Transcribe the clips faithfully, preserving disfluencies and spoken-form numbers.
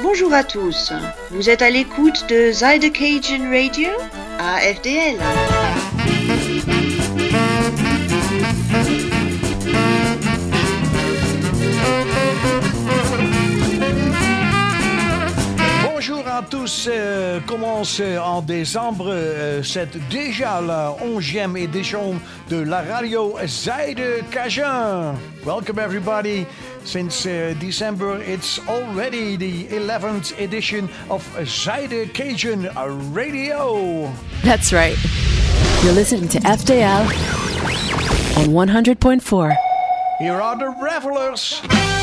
Bonjour à tous, vous êtes à l'écoute de Zuidercajun Radio à F D L. Bonjour à tous, euh, commence en décembre, euh, c'est déjà la onzième édition de la radio Zuidercajun. Welcome everybody. Since uh, December, it's already the eleventh edition of Zuidercajun Radio. That's right. You're listening to F D L on one hundred point four. Here are the revelers.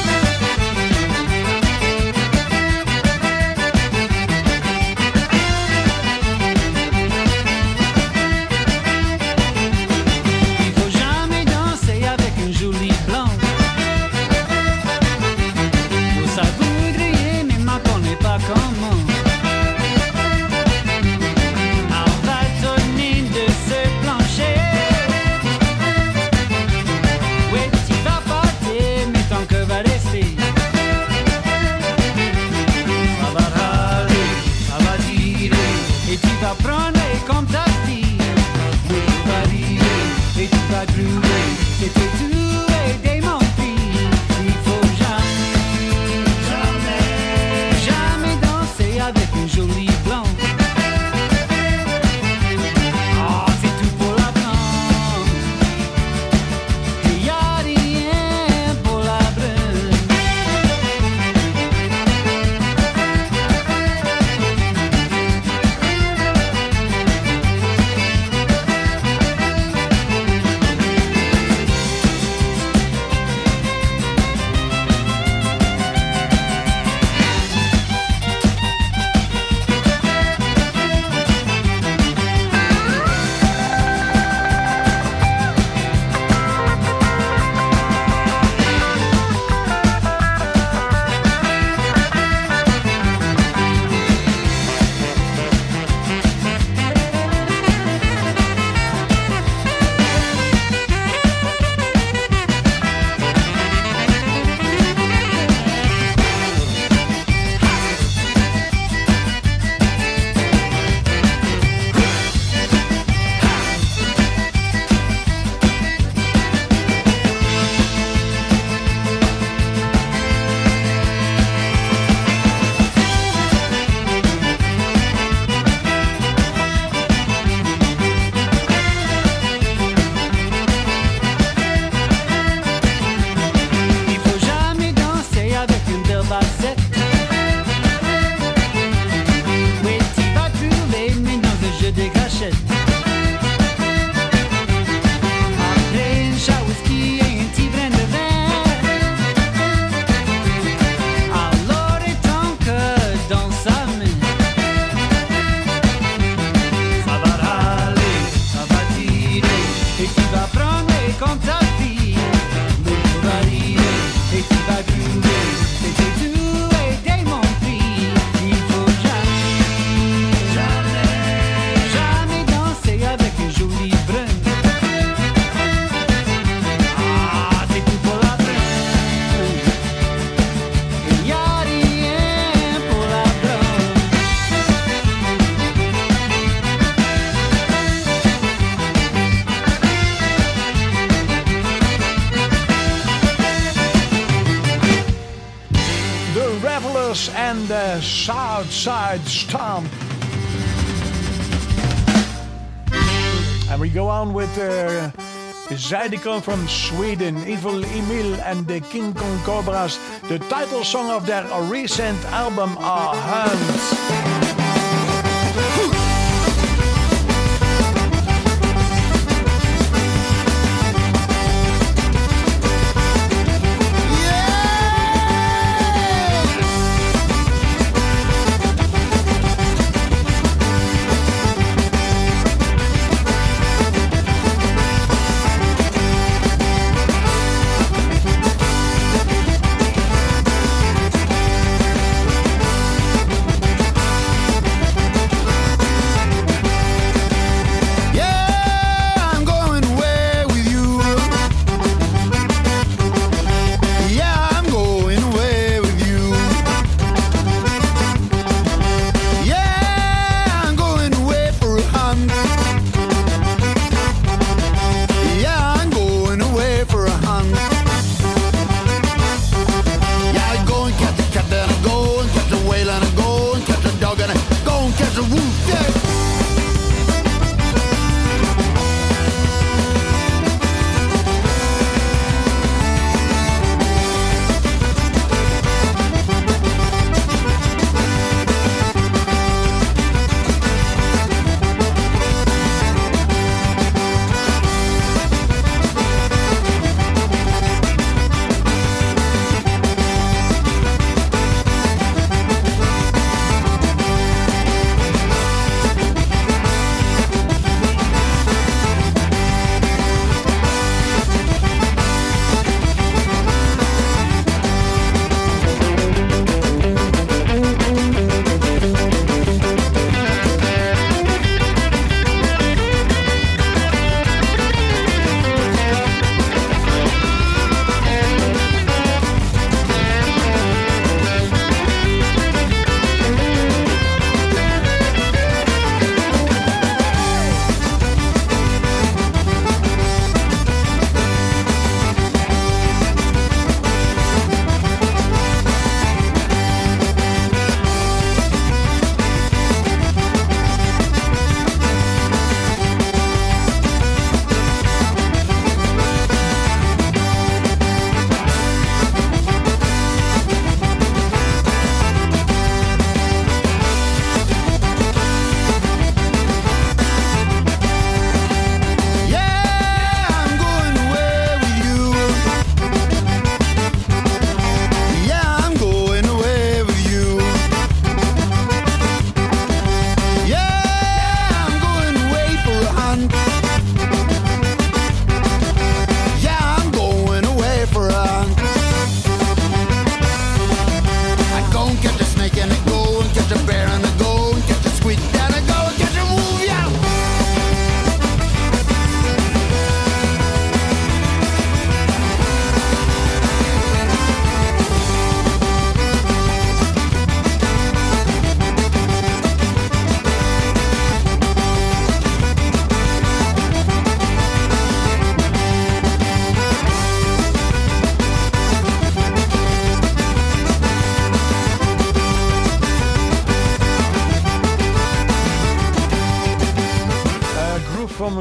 And the Southside Stomp. And we go on with uh, Zydeco from Sweden, Evil Emil and the King Kong Cobras, the title song of their recent album, A Hunt.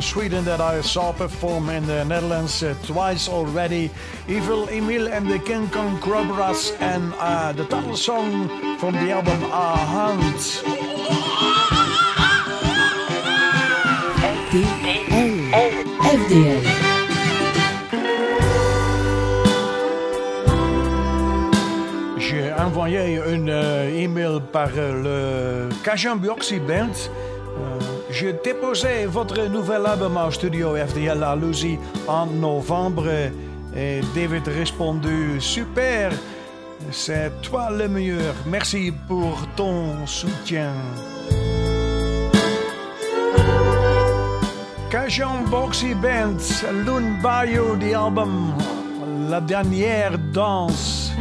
from Sweden that I saw perform in the Netherlands uh, twice already. Evil Emil and the King Kong Cobras, and uh, the title song from the album A Hunt. F D L. F D L. J'ai envoyé une euh, email par euh, le Cajun Bioxy Band. Euh, j'ai déposé votre nouvel album au studio F D L à Louzy en novembre et David a répondu super, c'est toi le meilleur. Merci pour ton soutien. Cajun Bioxy Band, Lune Bayou de l'album La Dernière Danse.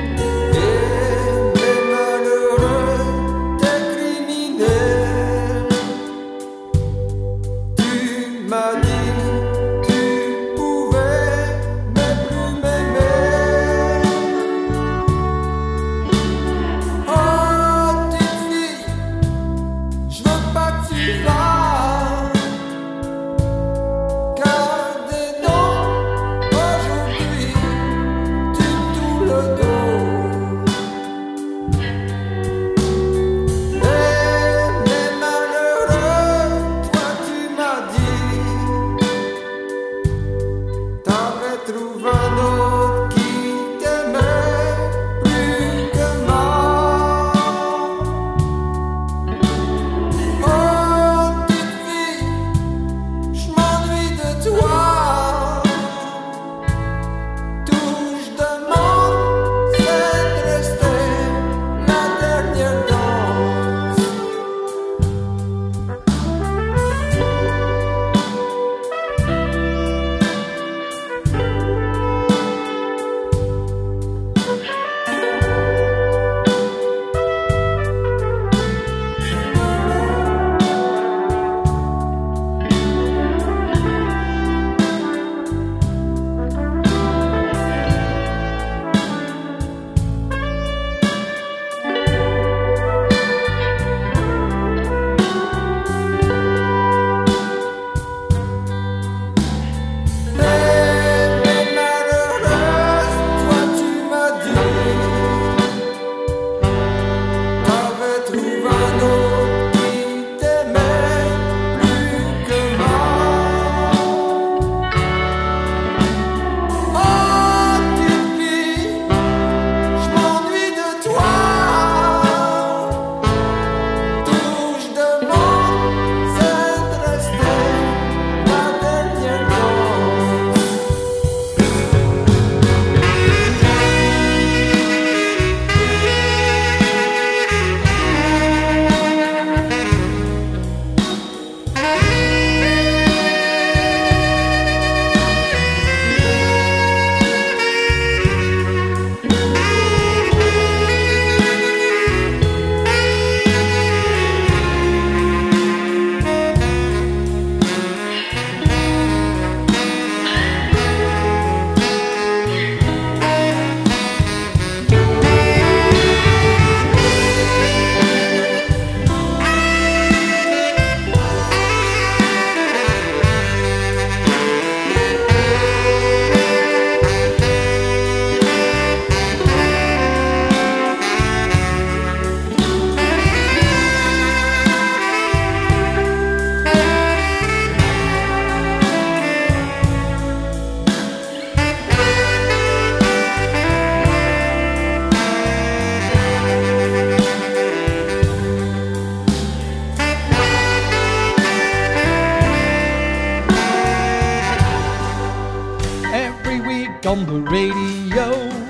On the radio,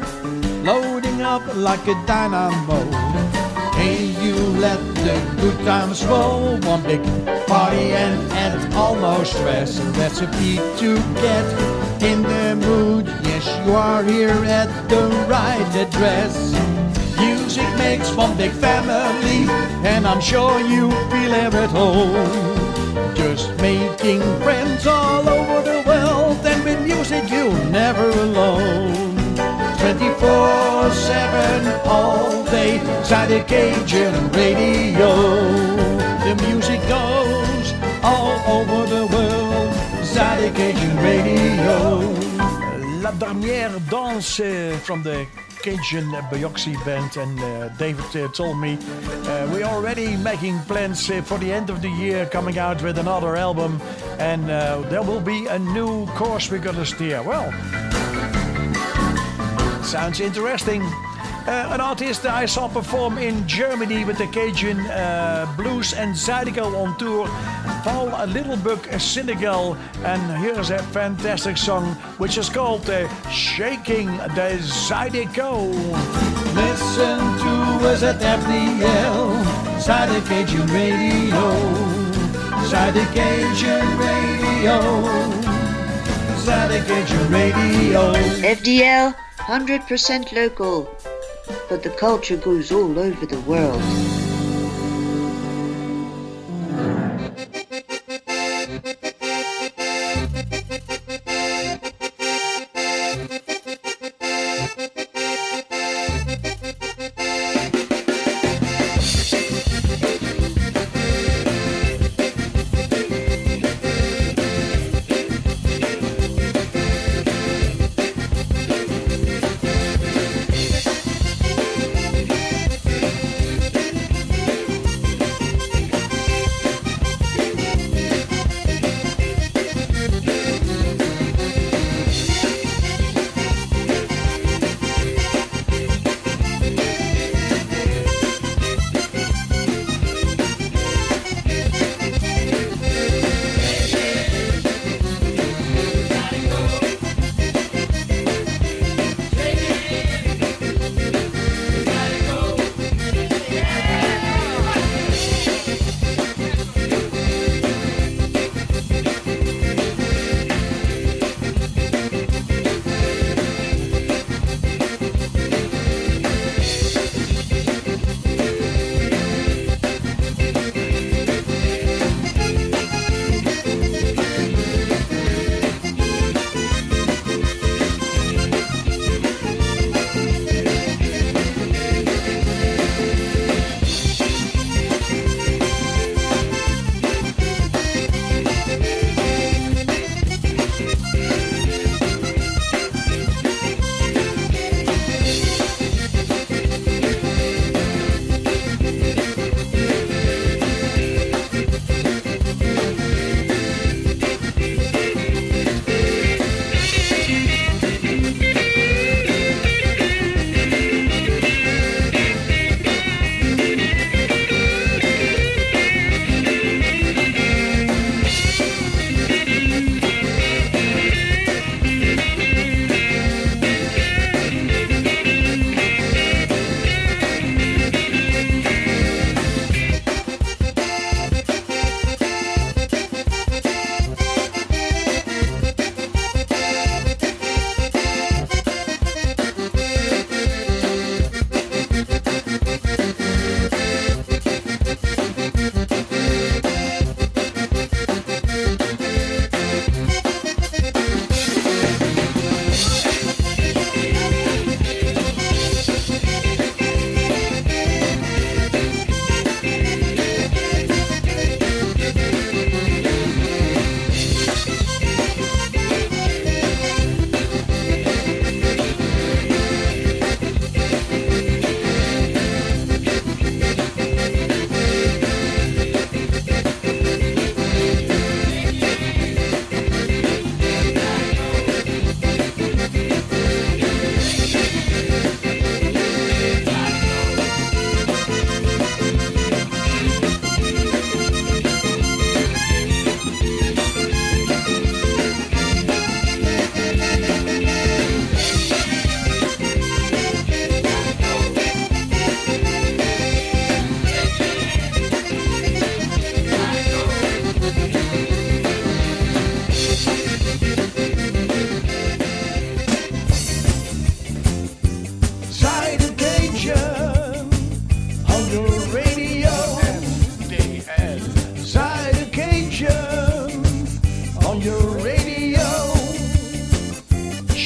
loading up like a dynamo. Hey, you let the good times roll. One big party and and almost stress. A recipe to get in the mood. Yes, you are here at the right address. Music makes one big family, and I'm sure you feel it at home. Just making friends all over the world, and with music you're never alone. twenty-four seven all day, Zydeco Cajun radio. The music goes all over the world. Cajun Radio. La Dernière Danse uh, from the Cajun uh, Bioxy Band, and uh, David uh, told me uh, we're already making plans uh, for the end of the year, coming out with another album, and uh, there will be a new course we're gonna steer. Well, sounds interesting. Uh, an artist I saw perform in Germany with the Cajun uh, Blues and Zydeco on tour, Paul Littlebook Senegal, and here's a fantastic song which is called uh, Shaking the Zydeco. Listen to us at F D L, Zydeco Cajun Radio, Zydeco Cajun Radio, Zydeco Cajun Radio. F D L, one hundred percent local, but the culture goes all over the world.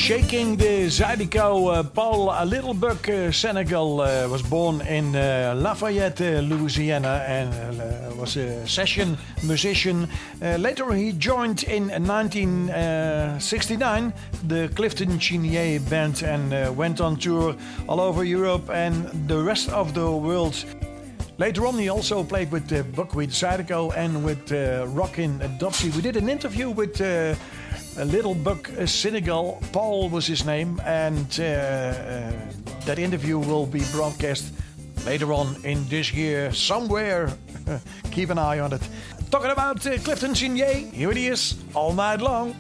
shaking the Zydeco. Uh, Paul Littlebuck, uh, Senegal, uh, was born in uh, Lafayette, uh, Louisiana, and uh, was a session musician. Uh, later, he joined in nineteen sixty-nine the Clifton Chenier Band and uh, went on tour all over Europe and the rest of the world. Later on, he also played with uh, Buckwheat Zydeco and with uh, Rockin' Dopsy. We did an interview with uh, a Little Buck uh, Senegal. Paul was his name, and uh, uh, that interview will be broadcast later on in this year somewhere. Keep an eye on it. Talking about uh, Clifton Chenier, here it is, all night long.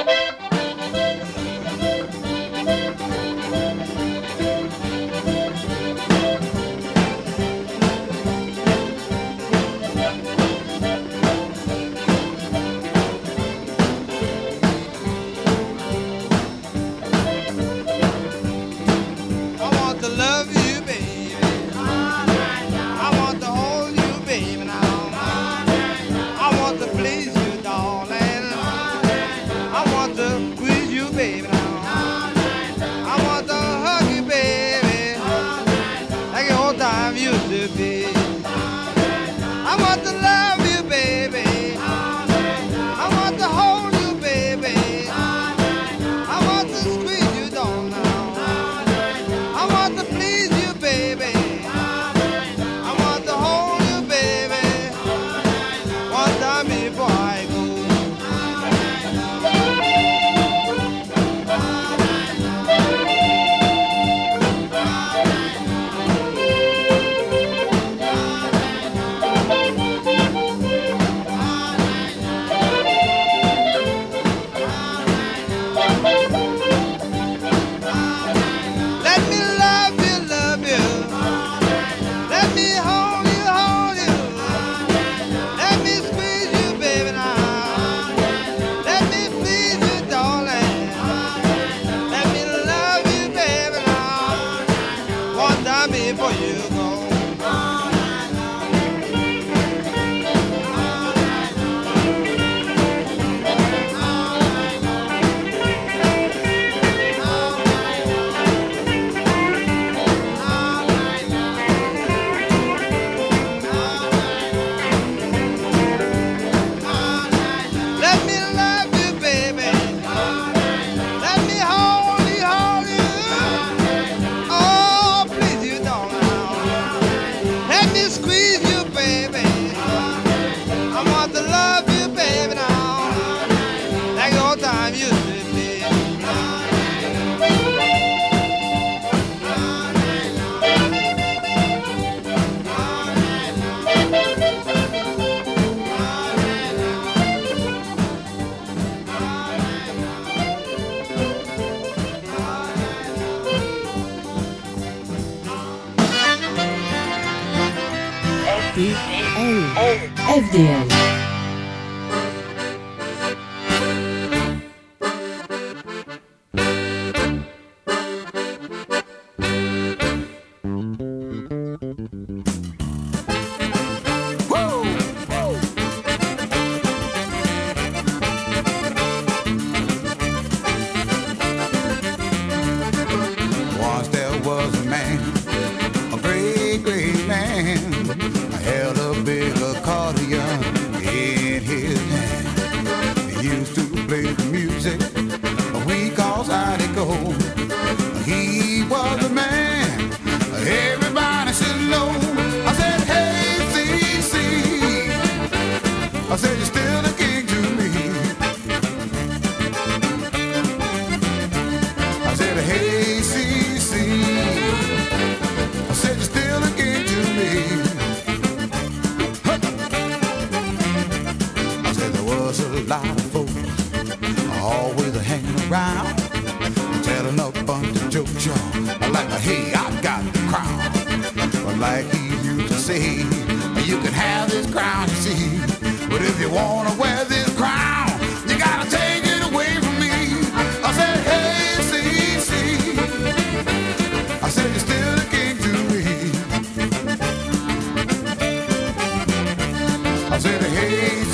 F D L.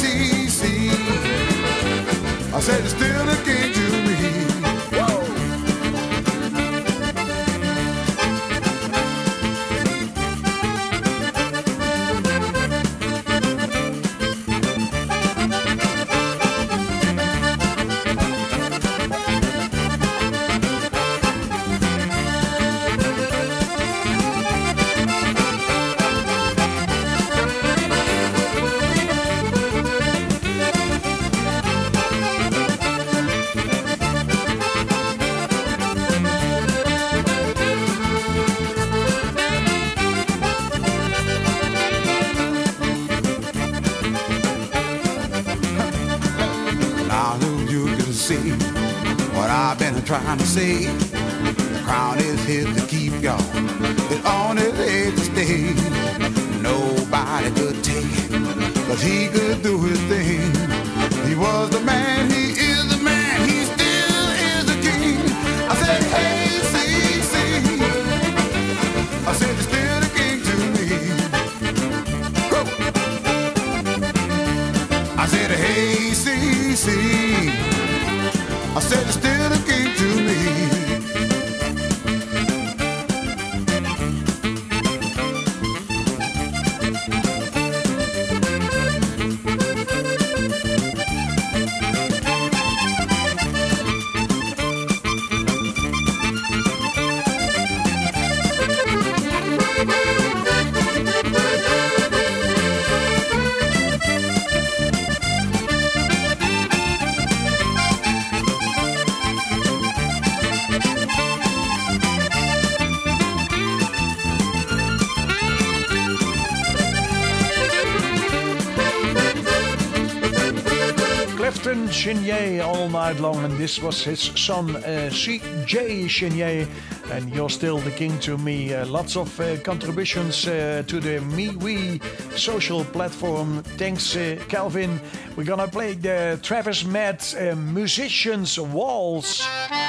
I said, you're still the king to me. Woo! what I've been trying to say. The crown is his to keep, y'all. It's on his head to stay. Nobody could take it, cause he could do his thing. He was the man, he is the man, he still is the king. I said, hey, see, see. I said, you're still the king to me. Woo. I said, hey, see, see. I said, you're still the king to me. Chenier all night long, and this was his son uh, C J Chenier, and you're still the king to me. Uh, lots of uh, contributions uh, to the MeWe social platform. Thanks, uh, Calvin. We're gonna play the Travis Matt uh, Musicians Waltz.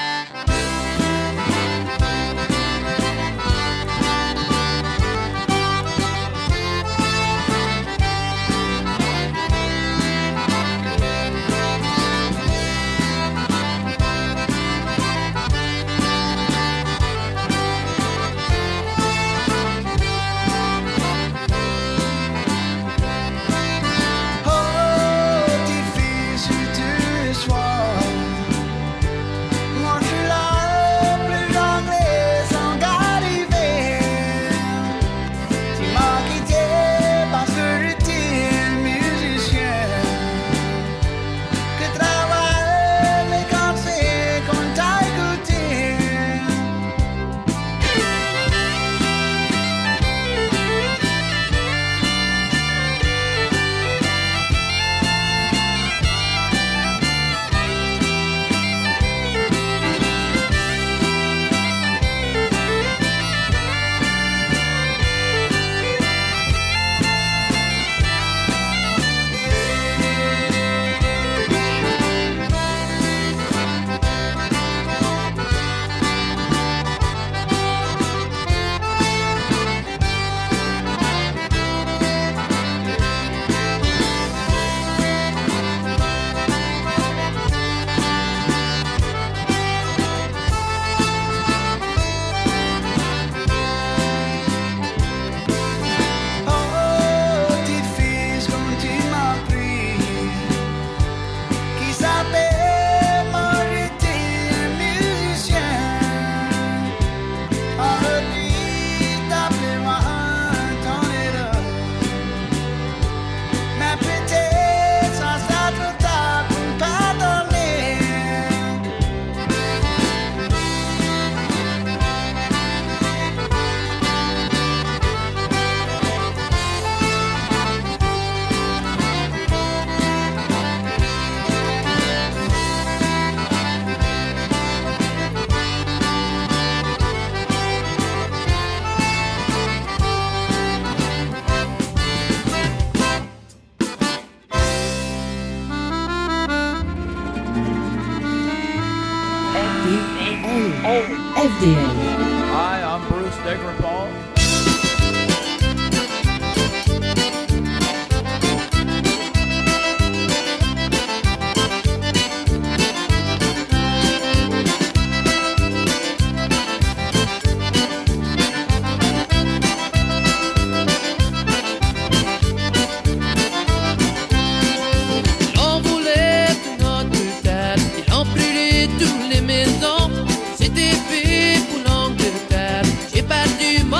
F D A. Hi, I'm Bruce Degerpaul. C'était fait pour l'Angleterre. J'ai perdu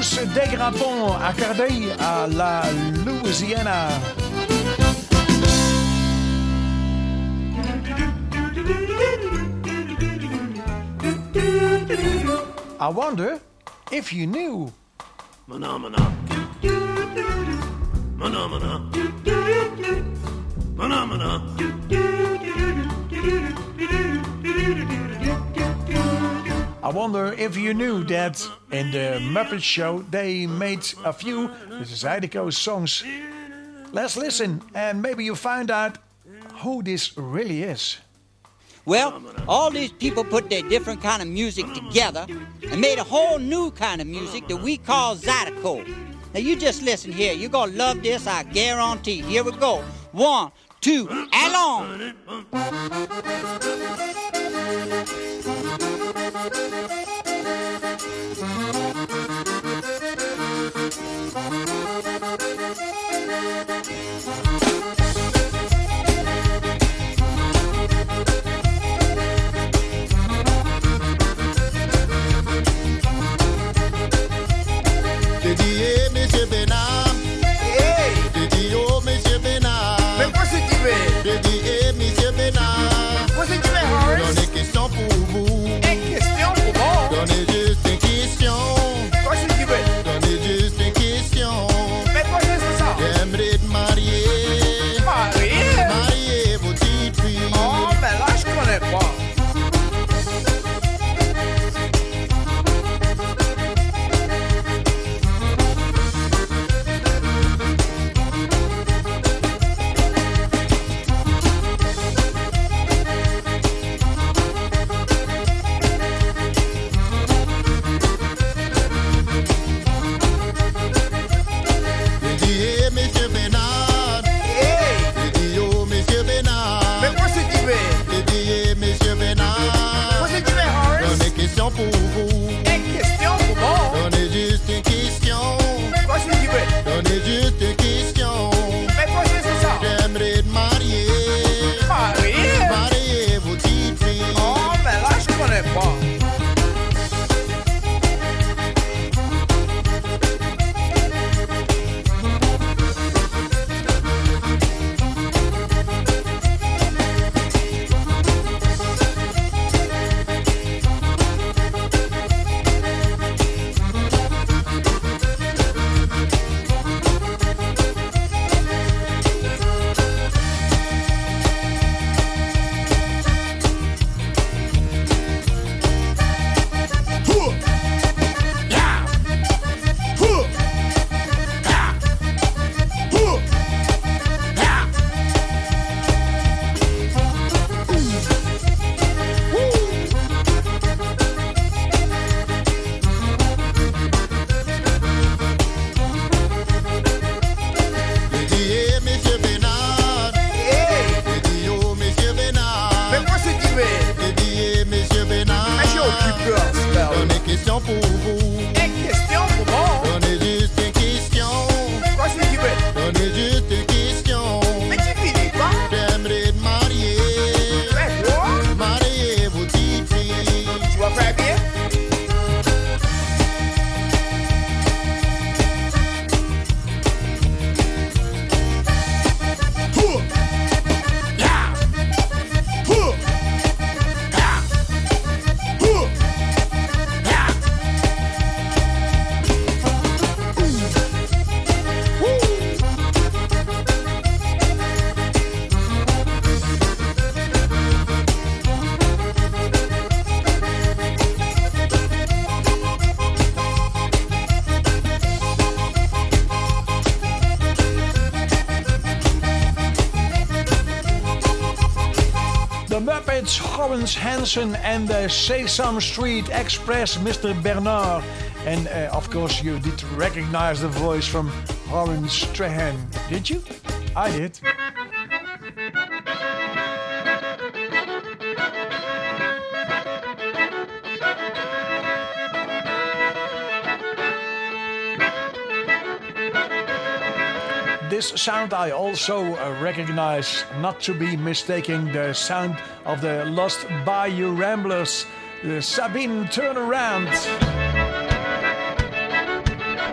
Bruce Desgrappons accordé à la Louisiana. I wonder if you knew. Phenomena. Phenomena. Phenomena. I wonder if you knew that in the Muppet Show they made a few Zydeco songs. Let's listen and maybe you find out who this really is. Well, all these people put their different kind of music together and made a whole new kind of music that we call Zydeco. Now you just listen here. You're gonna love this, I guarantee. Here we go. One, two, allons! Lawrence Hanson and the Sesame Street Express, Mister Bernard. And uh, of course you did recognize the voice from Horace Strahan, did you? I did. This sound I also uh, recognize, not to be mistaken, the sound of the Lost Bayou Ramblers, the Sabine Turnaround.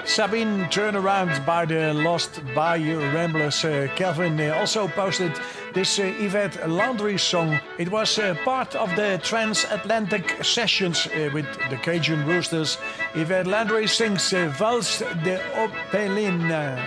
Sabine Turnaround by the Lost Bayou Ramblers. Uh, Kelvin uh, also posted this uh, Yvette Landry song. It was uh, part of the Transatlantic Sessions uh, with the Cajun Roosters. Yvette Landry sings uh, Valse de Opeline.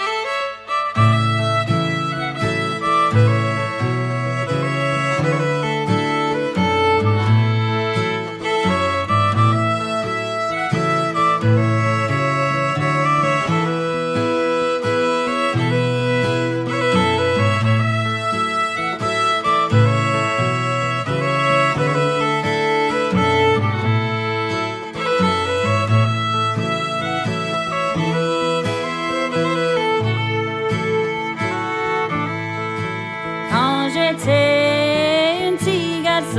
J'étais un petit garçon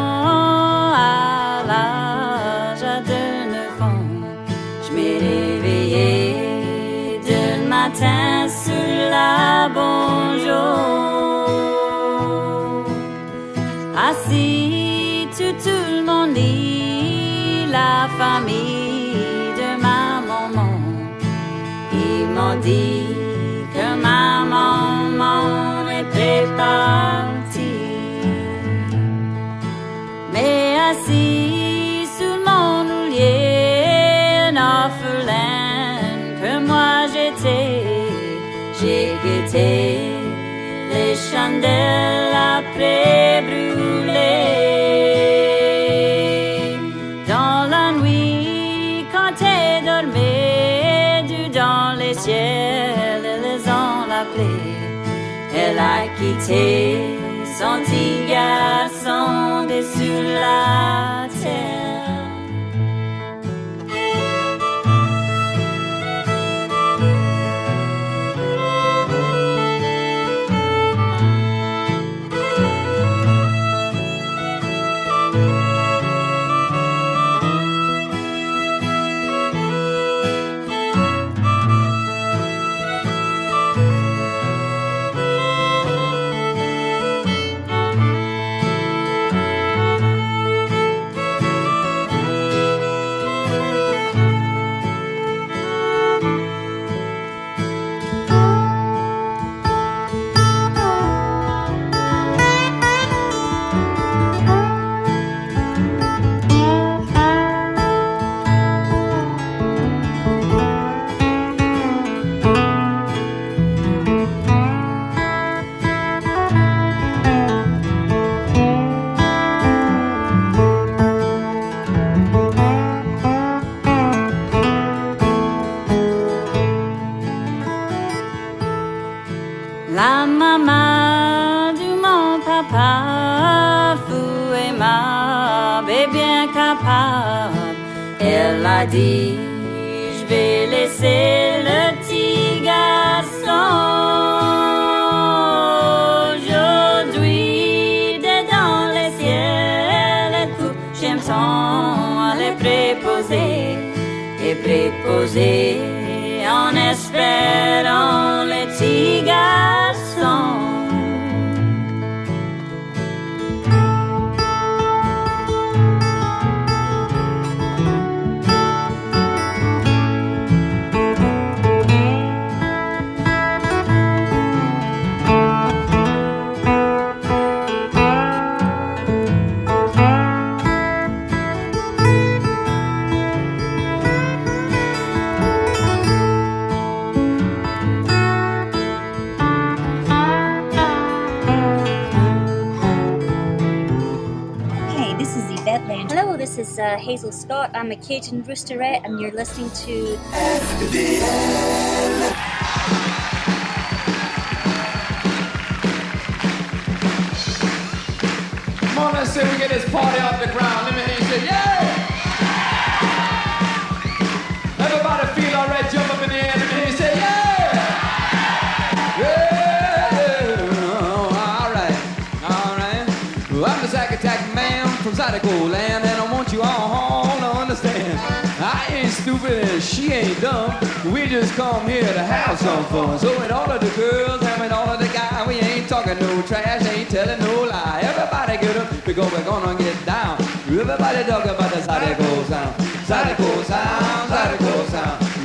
à l'âge de neuf ans. Je m'ai réveillé d'un matin sur la bonjour. Assis tout, tout le monde lit la famille de ma maman. Ils m'ont dit que ma maman était partie. Mais assis sous mon oulier, un orphelin que moi j'étais, j'ai guetté les chandelles après brûlées. Dans la nuit, quand elle dormait, dans les ciels, elles ont l'appelé. Elle a quitté son petit garçon dessus la terre. La maman de mon papa fou aimable et bien capable, elle a dit je vais laisser le petit garçon. Aujourd'hui, dans les ciels, elle couche, j'aime son, elle est préposée et préposée en espérant les petits garçons. Hello, this is uh, Hazel Scott. I'm a Cajun Roosterette, and you're listening to F D L. Come on, let's see if we get this party off the ground. Let me hear you say, yeah! Everybody feel all right, jump up in the air. Let me hear you say, yeah! Yeah! All right, all right. Well, I'm the Zack Attack Man from Zydeco Land, and I want you all to understand. I ain't stupid and she ain't dumb. We just come here to have some fun. So with all of the girls and with all of the guys, we ain't talking no trash, ain't telling no lie. Everybody get up because we're gonna get down. Everybody talk about the Zydeco sound. Zydeco sound, Zydeco sound.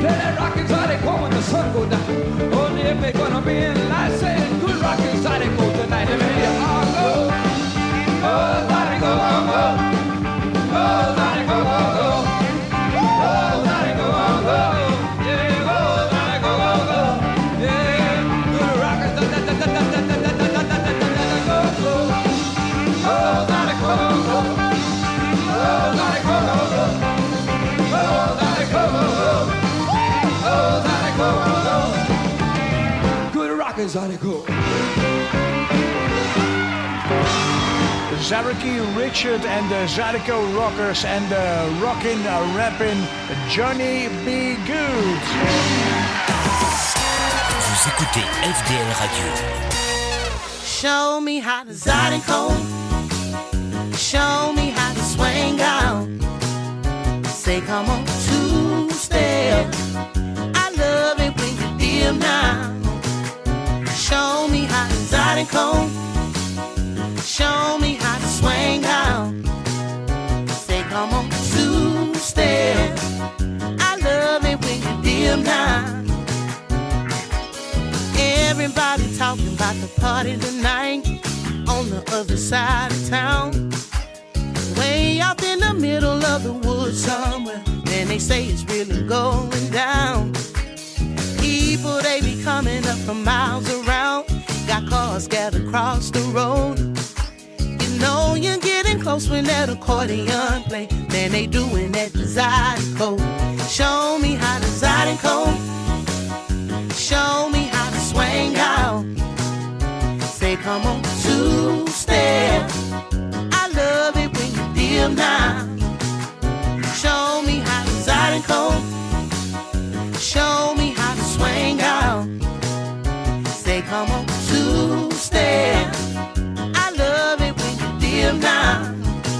Play that rockin' Zydeco when the sun goes down. Only if they're gonna be in light, saying good rockin' Zydeco tonight. Let me hear you all go. Oh, Zydeco, go, go. Oh, Zydeco, go, go. Oh, Zydeco, go, go. Yeah, go, Zydeco, go, go. Yeah, good rockin' da da da da da da da da da da da da go, go. Oh, Zydeco, go, go. Oh, Zydeco, go, go. Oh, Zydeco, go, go. Oh, Zydeco, go, go. Good rockin' Zydeco. Zareki Richard and the Zydeco Rockers and the rockin' uh, rappin' Johnny B. Good. Vous écoutez F D L Radio. Show me how to Zydeco. Show me how to swing out. Say come on two step. I love it when you dim now. Show me how to Zydeco. Show me how to swing out. Say come on two step. I love it when you dim now. Everybody talking about the party tonight on the other side of town, way up in the middle of the woods somewhere. And they say it's really going down. People, they be coming up from miles around. Got cars scattered across the road. You know you're getting close when that accordion play. Man, they doing that Zydeco. Show me how to Zydeco. Show me how to swing out. Say come on two step. I love it when you dim now. Show me how to Zydeco. Show me how to swing out. Say come on two step. I love it when you dim now.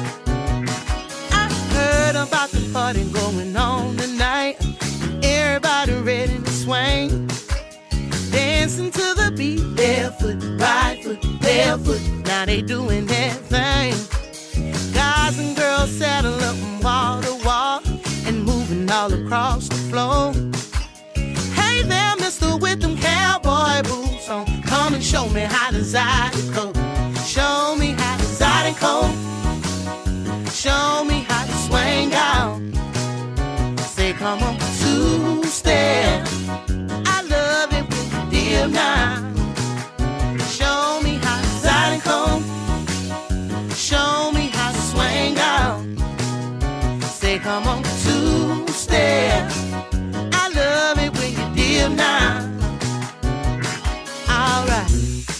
I heard about the party going on tonight. Everybody ready to swing. Dancing to the beat, barefoot, right foot, barefoot. Now they doing that thing. Guys and girls saddle up from wall to wall and moving all across the floor. Hey there, mister with them cowboy boots on. Come and show me how to Zydeco. Show me how to Zydeco. Show me how to swing out. Say come on two step. I love it when you dim now. Show me how to Zydeco. Show me how to swing out. Say come on two step. I love it when you dim now. Alright.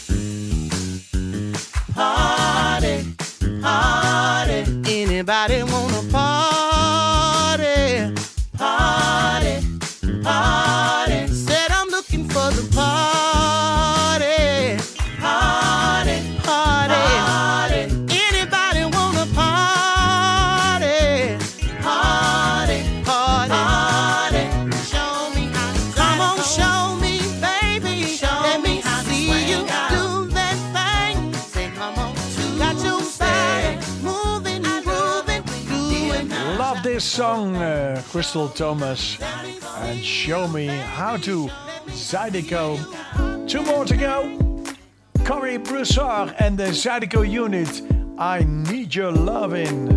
Party, party. Anybody wanna party? Party, party. Said I'm looking for the party. Party, party, party. Anybody wanna party? Party, party, party. Show me how to come on, show me, baby. Show Let me see you do that thing. Say come on, got your body moving, grooving, doing. Love this song, uh, Crystal Thomas. And show me how to Zydeco. Two more to go. Corey Broussard and the Zydeco unit. I Need Your Lovin'.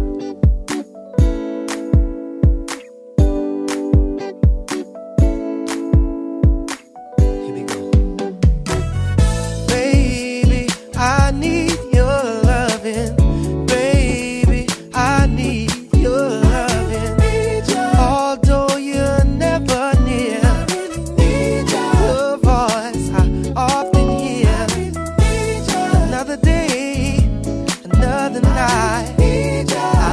Baby, I need your loving. Baby, I need your loving. Although you're never near, your voice I often hear. Another day, another night,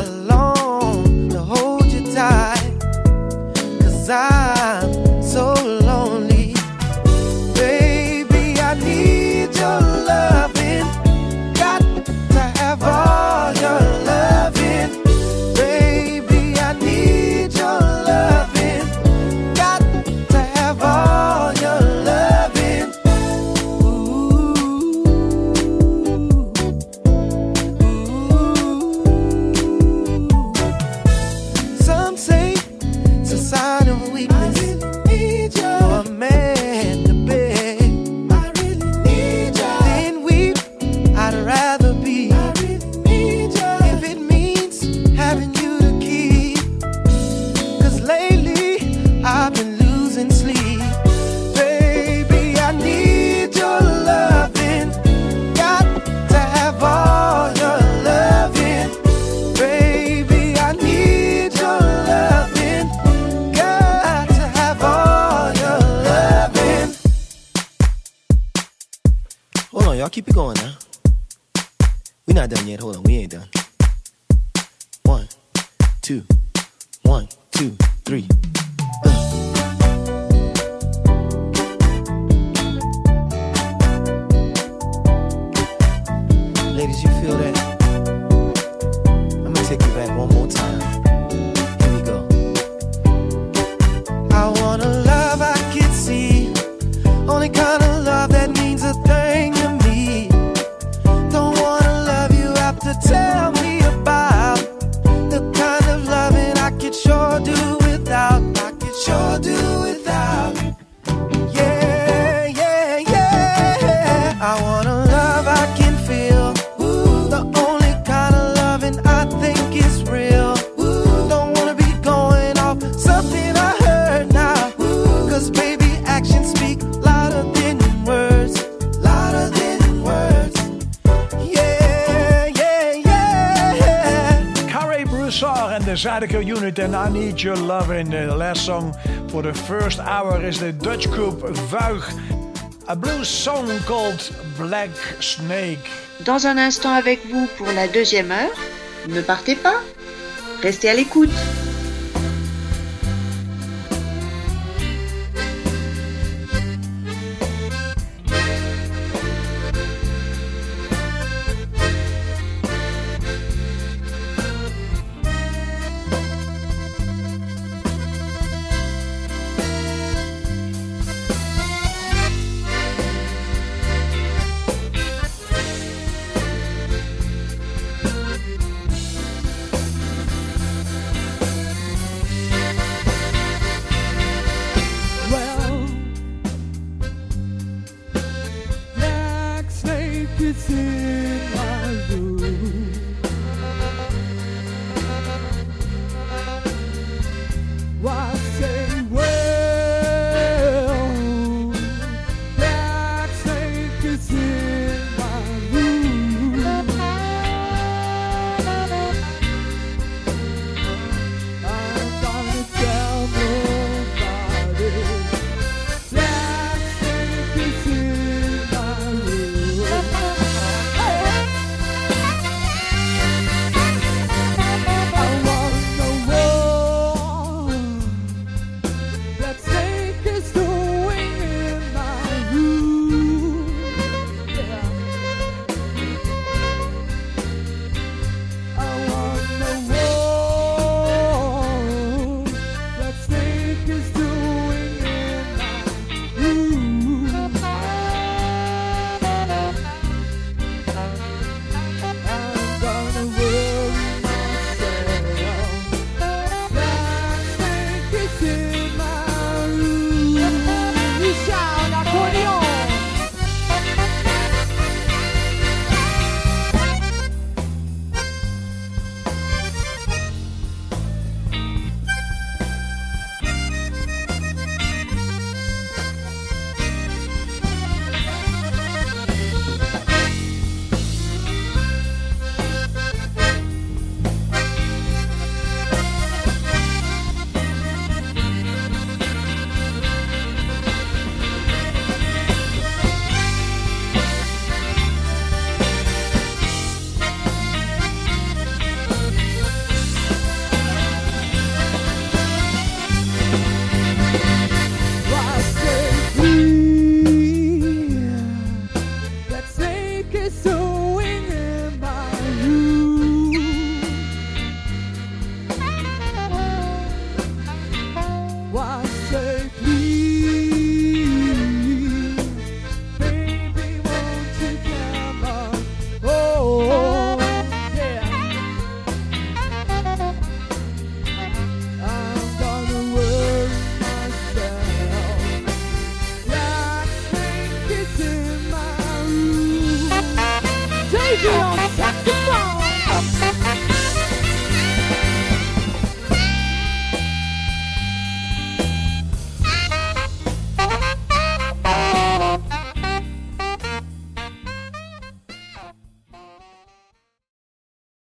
y'all keep it going now. We not done yet. Hold on, we ain't done. One, two, one, two, three. Ladies, you feel that? I'm gonna take you back one more time. Here we go. I want a love I can see, only kind of love that means a thing to me. Don't wanna love you have to tell me about the kind of loving I could sure do without. I could sure do without. Yeah, yeah, yeah. I want a love I can feel. The only kind of loving I think is real. Ooh, don't wanna be going off something I heard now. Ooh, cause baby, actions speak louder than words. Louder than words. Yeah, yeah, yeah. Carrie Broussard and the Zydeco Unit and I Need Your Love. In the last song for the first hour is the Dutch group Vuig. A blues song called Black Snake. Dans un instant avec vous pour la deuxième heure. Ne partez pas, restez à l'écoute. Take it on.